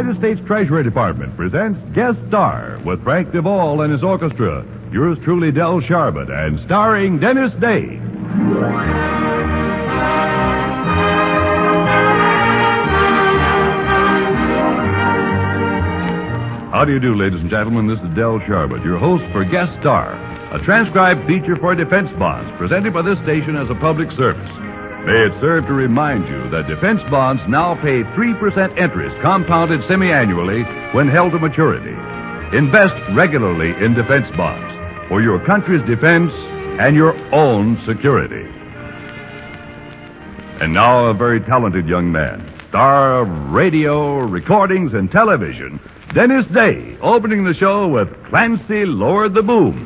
United States Treasury Department presents Guest Star with Frank DeVol and his orchestra. Yours truly, Del Sharbutt, and starring Dennis Day. How do you do, ladies and gentlemen? This is Del Sharbutt, your host for Guest Star, a transcribed feature for defense bonds presented by this station as a public service. May it serve to remind you that defense bonds now pay 3% interest compounded semi-annually when held to maturity. Invest regularly in defense bonds for your country's defense and your own security. And now a very talented young man, star of radio, recordings, and television, Dennis Day, opening the show with Clancy Lowered the Boom.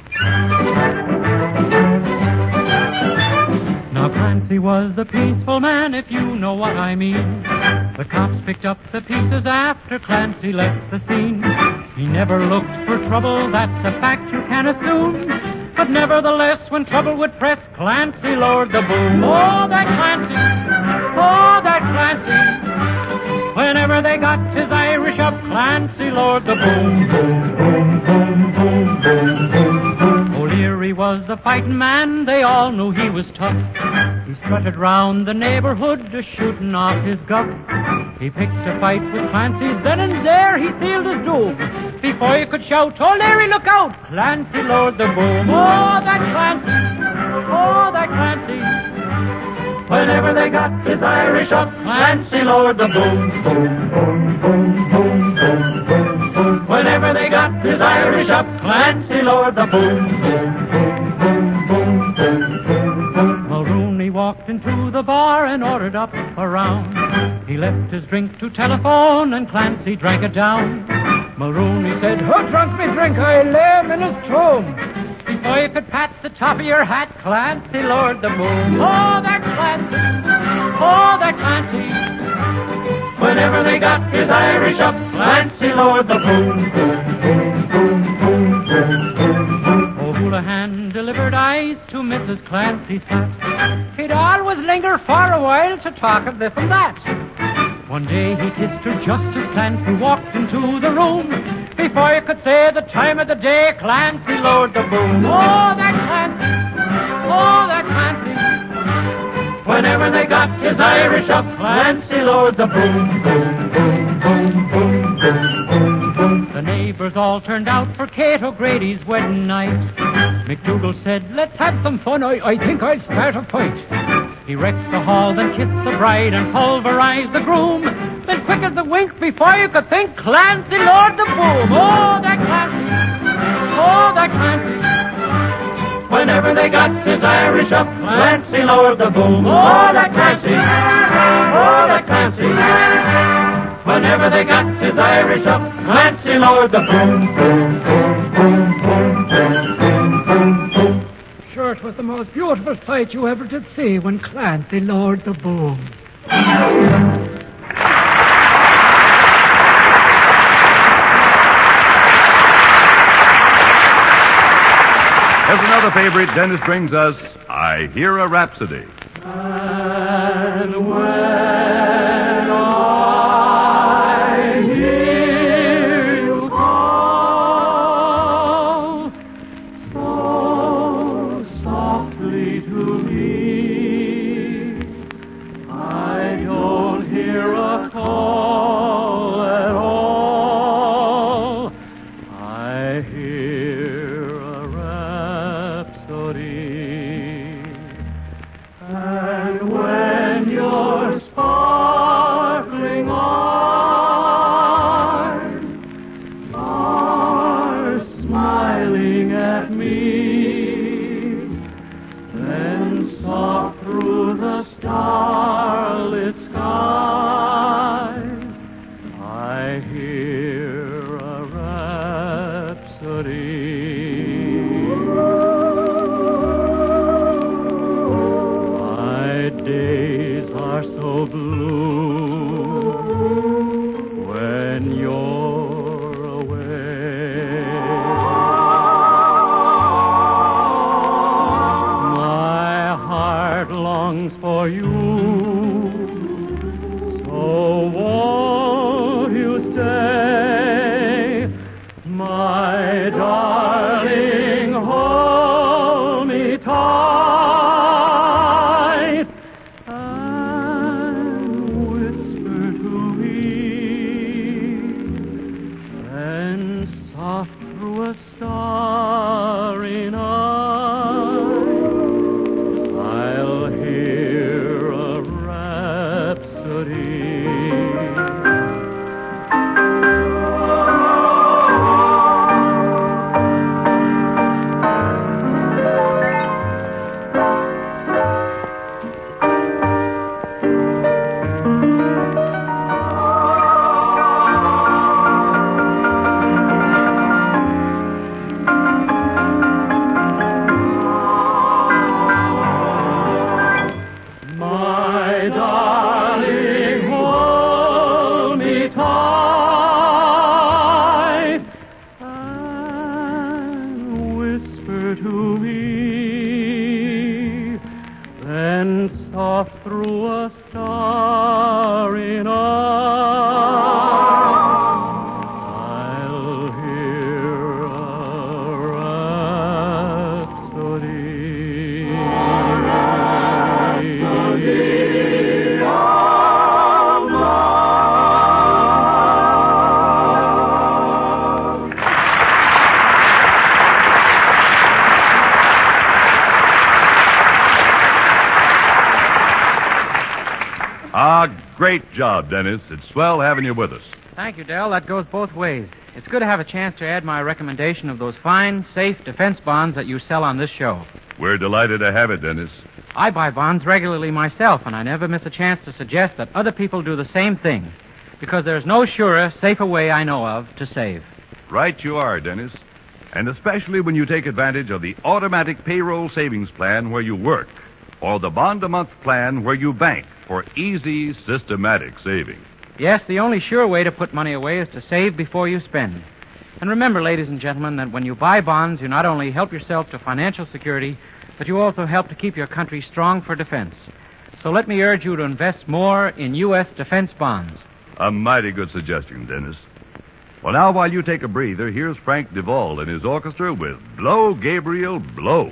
Now Clancy was a peaceful man, if you know what I mean. The cops picked up the pieces after Clancy left the scene. He never looked for trouble, that's a fact you can assume. But nevertheless, when trouble would press, Clancy lowered the boom. Oh, that Clancy! Oh, that Clancy! Whenever they got his Irish up, Clancy lowered the boom, boom, boom, boom, boom, boom, boom, boom. O'Leary was a fighting man, they all knew he was tough. He strutted round the neighborhood, shooting off his guff. He picked a fight with Clancy, then and there he sealed his doom. Before you could shout, O'Leary, look out! Clancy lowered the boom. Oh, that Clancy! Oh, that Clancy! Whenever they got his Irish up, Clancy lowered the boom, boom, boom, boom, boom, boom, boom, boom. Whenever they got his Irish up, Clancy lowered the boom, boom, boom, boom, boom, boom, boom, boom. Mulrooney walked into the bar and ordered up a round. He left his drink to telephone and Clancy drank it down. Mulrooney said, "Who drunk me drink? I lay him in his tomb." Before you could pat the top of your hat, Clancy lowered the boom. Oh, that Clancy! Oh, that Clancy! Whenever they got his Irish up, Clancy lowered the boom, boom, boom, boom, boom, boom, boom, boom. O'Houlihan delivered ice to Mrs. Clancy's flat. He'd always linger for a while to talk of this and that. One day he kissed her just as Clancy walked into the room. Before you could say the time of the day, Clancy lowered the boom. Oh, that Clancy! Oh, that Clancy! Whenever they got his Irish up, Clancy lowered the boom, boom, boom, boom, boom, boom, boom, boom. The neighbors all turned out for Kate O'Grady's wedding night. McDougal said, "Let's have some fun. I think I'll start a fight." He wrecked the hall, then kissed the bride and pulverized the groom. Then quick as a wink, before you could think, Clancy lowered the boom. Oh, that Clancy! Oh, that Clancy! Whenever they got his Irish up, Clancy lowered the boom. Oh, that Clancy! Oh, that Clancy! Whenever they got his Irish up, Clancy lowered the boom, boom, boom, boom, boom, boom, boom, boom, boom. Sure, it was the most beautiful sight you ever did see when Clancy lowered the boom. Here's another favorite Dennis brings us, I Hear a Rhapsody. And when I hear you call so softly to me, I don't hear a call at all. I hear a rhapsody. And when your sparkling eyes are smiling at me, then me. Then soft through a starry night, I'll hear a rhapsody. Great job, Dennis. It's swell having you with us. Thank you, Del. That goes both ways. It's good to have a chance to add my recommendation of those fine, safe defense bonds that you sell on this show. We're delighted to have it, Dennis. I buy bonds regularly myself, and I never miss a chance to suggest that other people do the same thing, because there's no surer, safer way I know of to save. Right you are, Dennis. And especially when you take advantage of the automatic payroll savings plan where you work, or the bond-a-month plan where you bank for easy, systematic saving. Yes, the only sure way to put money away is to save before you spend. And remember, ladies and gentlemen, that when you buy bonds, you not only help yourself to financial security, but you also help to keep your country strong for defense. So let me urge you to invest more in U.S. defense bonds. A mighty good suggestion, Dennis. Well, now, while you take a breather, here's Frank Duvall and his orchestra with Blow, Gabriel, Blow.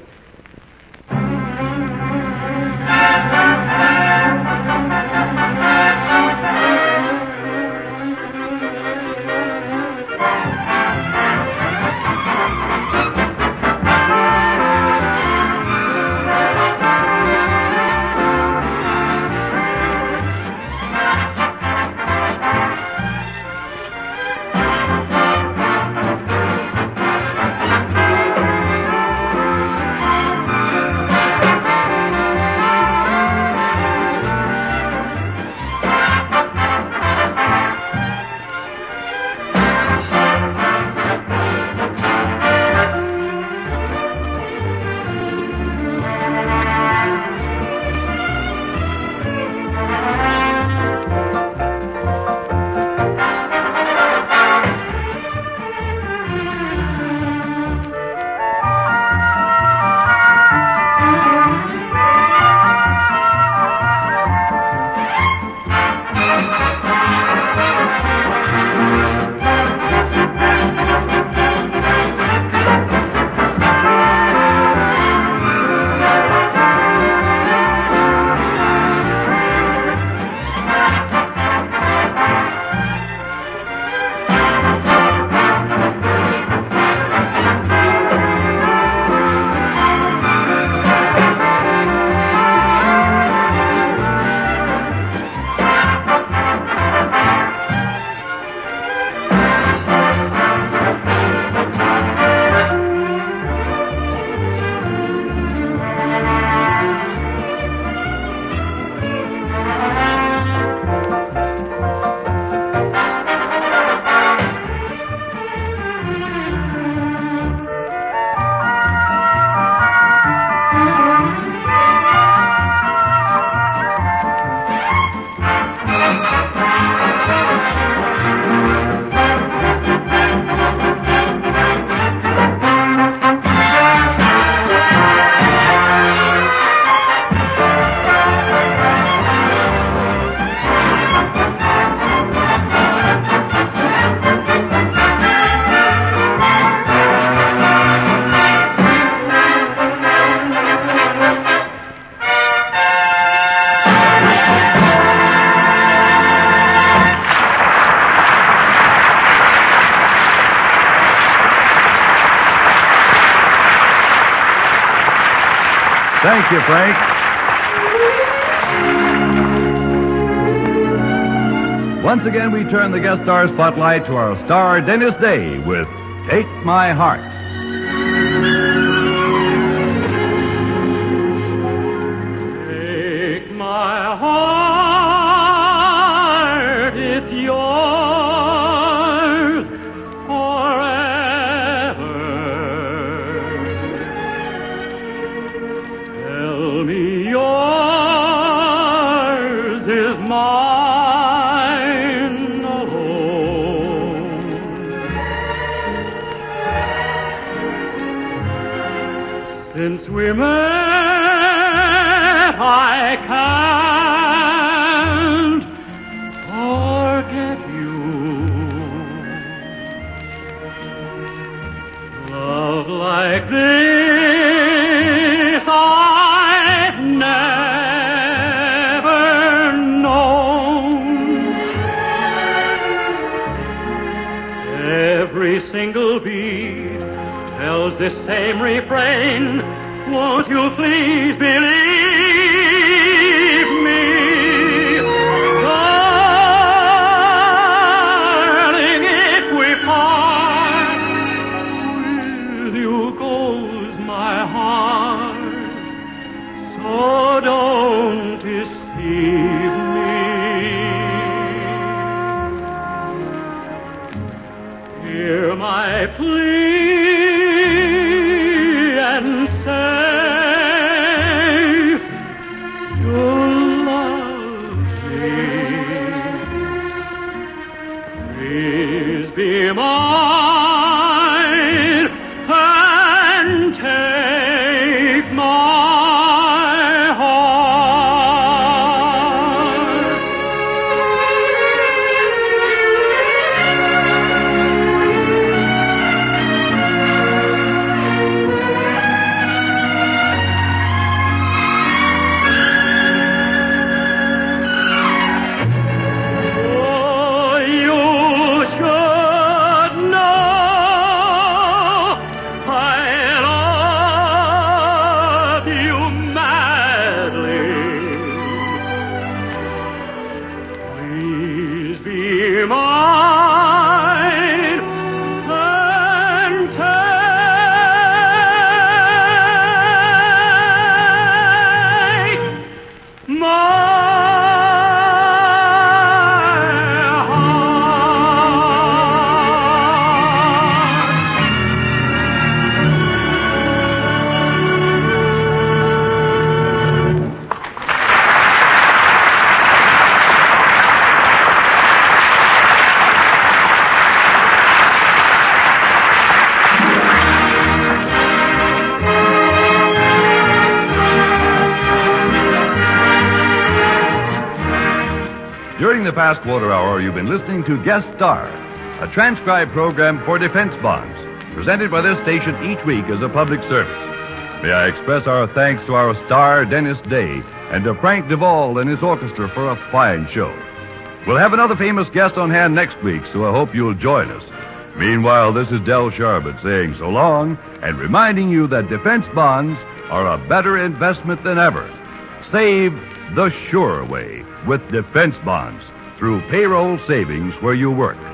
Thank you, Frank. Once again, we turn the guest star spotlight to our star, Dennis Day, with Take My Heart. Take my heart, it's yours forever. Tell me yours is mine alone. Since we met, I can't forget you. Love like this I've never known. Every single beat tells the same refrain. Won't you please believe me? Darling, if we part, with you goes my heart. So don't deceive me. Hear my plea and say you'll love me. Please be mine and take my heart. During the past quarter hour, you've been listening to Guest Star, a transcribed program for defense bonds, presented by this station each week as a public service. May I express our thanks to our star, Dennis Day, and to Frank Duvall and his orchestra for a fine show. We'll have another famous guest on hand next week, so I hope you'll join us. Meanwhile, this is Del Sharbutt saying so long and reminding you that defense bonds are a better investment than ever. Save the sure way with defense bonds through payroll savings where you work.